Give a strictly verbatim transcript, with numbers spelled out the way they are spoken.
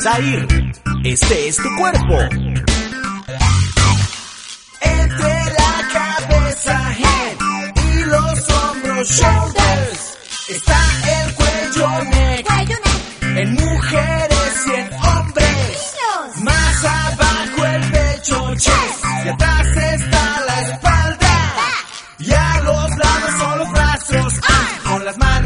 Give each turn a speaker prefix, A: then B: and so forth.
A: Zair, este es tu cuerpo.
B: Entre la cabeza, head, y los hombros, shoulders, está el cuello, neck, en mujeres y en hombres. Más abajo el pecho, chest, y atrás está la espalda. Y a los lados son los brazos, con las manos